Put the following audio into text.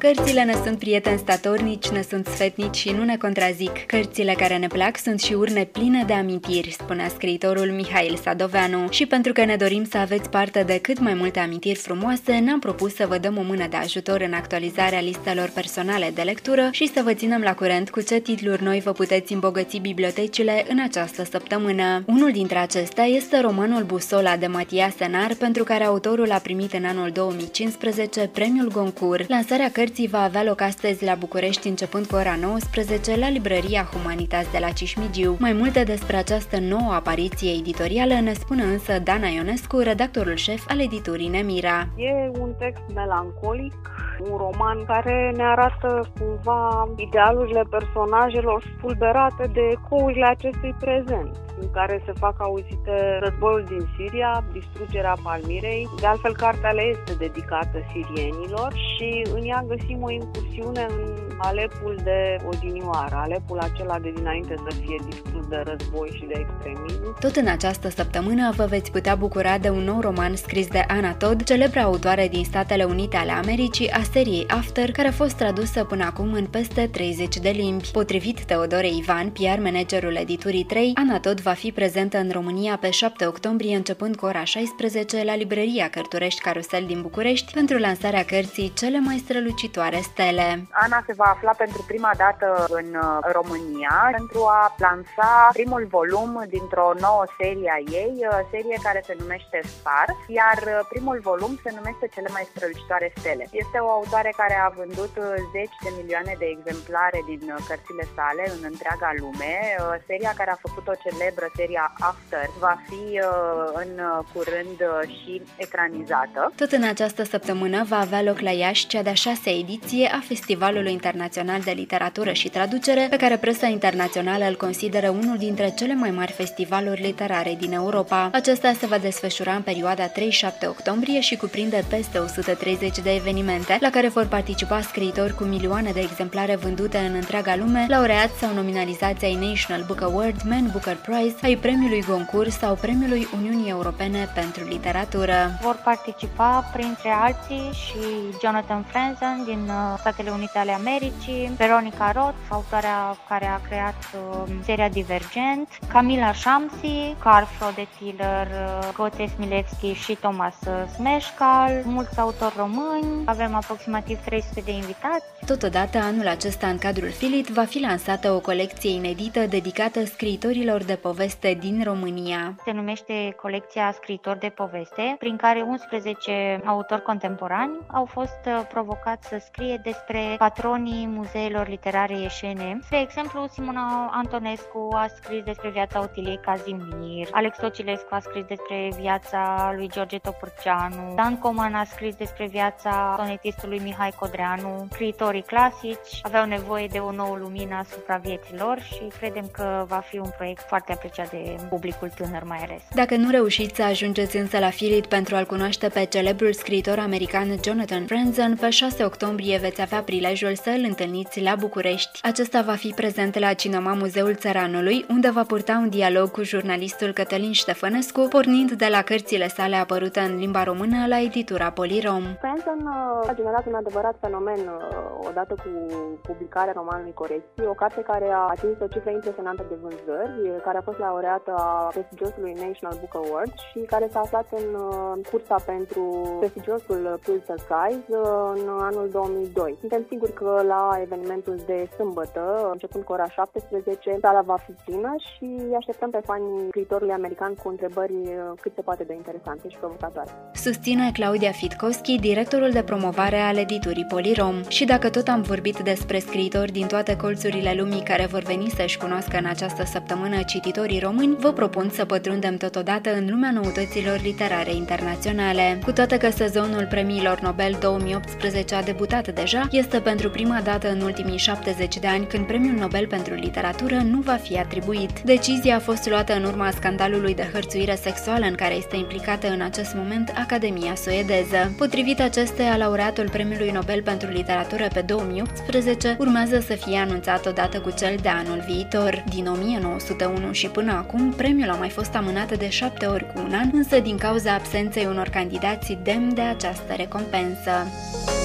Cărțile ne sunt prieteni statornici, ne sunt sfetnici și nu ne contrazic. Cărțile care ne plac sunt și urne pline de amintiri, spunea scriitorul Mihail Sadoveanu. Și pentru că ne dorim să aveți parte de cât mai multe amintiri frumoase, ne-am propus să vă dăm o mână de ajutor în actualizarea listelor personale de lectură și să vă ținem la curent cu ce titluri noi vă puteți îmbogăți bibliotecile în această săptămână. Unul dintre acestea este romanul Busola de Matia Senar, pentru care autorul a primit în anul 2015 premiul Goncourt. Lansarea cărții va avea loc astăzi la București, începând cu ora 19 la librăria Humanitas de la Cismigiu. Mai multe despre această nouă apariție editorială ne spune însă Dana Ionescu, redactorul șef al editurii Nemira. E un text melancolic, un roman care ne arată cumva idealurile personajelor spulberate de ecourile acestui prezent, în care se fac auzite războiul din Siria, distrugerea Palmirei. De altfel, cartea le este dedicată sirienilor și în ea găsim o incursiune în Alepul de odinioară, Alepul acela de dinainte să fie distrus de război și de extremism. Tot în această săptămână vă veți putea bucura de un nou roman scris de Anna Todd, celebră autoare din Statele Unite ale Americii, a seriei After, care a fost tradusă până acum în peste 30 de limbi. Potrivit Teodore Ivan, PR managerul editurii 3, Anna Todd va fi prezentă în România pe 7 octombrie, începând cu ora 16 la librăria Cărturești Carusel din București, pentru lansarea cărții Cele mai strălucitoare stele. Ana se va afla pentru prima dată în România pentru a lansa primul volum dintr-o nouă serie a ei, serie care se numește Spars, iar primul volum se numește Cele mai strălucitoare stele. Este o autoare care a vândut zeci de milioane de exemplare din cărțile sale în întreaga lume. Seria care a făcut-o celebră, seria After, va fi în curând și ecranizată. Tot în această săptămână va avea loc la Iași cea de-a 6-a ediție a Festivalului Internațional de Literatură și Traducere, pe care presa internațională îl consideră unul dintre cele mai mari festivaluri literare din Europa. Acesta se va desfășura în perioada 3-7 octombrie și cuprinde peste 130 de evenimente, la care vor participa scriitori cu milioane de exemplare vândute în întreaga lume, laureați sau nominalizați ai National Book Award, Man Booker Prize, ai Premiului Goncourt sau Premiului Uniunii Europene pentru Literatură. Vor participa printre alții și Jonathan Franzen din Statele Unite ale Americii, Veronica Roth, autoarea care a creat seria Divergent, Camila Shamsi, Carl Frode Tiller, Goțe Smilevski și Thomas Smeșcal, mulți autori români, avem aproximativ 300 de invitați. Totodată, anul acesta, în cadrul Filit, va fi lansată o colecție inedită dedicată scriitorilor de poveste din România. Se numește Colecția Scriitori de poveste, prin care 11 autori contemporani au fost provocați să scrie despre patronii muzeelor literare ieșene. Spre exemplu, Simona Antonescu a scris despre viața Otiliei Cazimir, Alex Tocilescu a scris despre viața lui George Topârceanu, Dan Coman a scris despre viața sonetistului Mihai Codreanu. Scriitorii clasici aveau nevoie de o nouă lumină asupra vieților și credem că va fi un proiect foarte apreciat de publicul tânăr mai ales. Dacă nu reușiți să ajungeți însă la Filit pentru a-l cunoaște pe celebrul scriitor american Jonathan Franzen, pe 6 octombrie veți avea prilejul să îl întâlniți la București. Acesta va fi prezent la Cinema Muzeul Țăranului, unde va purta un dialog cu jurnalistul Cătălin Ștefănescu, pornind de la cărțile sale apărute în limba română la editura Polirom. Franzen a generat un adevărat fenomen odată cu publicarea romanului Corecții, o carte care a atins o cifră impresionantă de vânzări, care a fost laureată a prestigiosului National Book Award și care s-a aflat în cursa pentru prestigiosul Pulitzer Prize în anul 2002. Suntem siguri că la evenimentul de sâmbătă, începând cu ora 17, sala va fi plină și așteptăm pe fanii scriitorului american cu întrebări cât se poate de interesante și provocatoare. Susține Claudia Fitkovski, directorul de promovare al editurii Polirom. Și dacă tot am vorbit despre scriitori din toate colțurile lumii care vor veni să-și cunoască în această săptămână cititorii români, vă propun să pătrundem totodată în lumea noutăților literare internaționale. Cu toate că sezonul premiilor Nobel 2018 a debutat deja, este pentru prima dată în ultimii 70 de ani când premiul Nobel pentru literatură nu va fi atribuit. Decizia a fost luată în urma scandalului de hărțuire sexuală în care este implicată în acest moment Academia suedeză. Potrivit acesteia, laureatul premiului Nobel pentru literatură pe 2018 urmează să fie anunțat odată cu cel de anul viitor. Din 1901 și până acum, premiul a mai fost amânat de 7 ori cu un an, însă din cauza absenței unor candidați demni de această recompensă.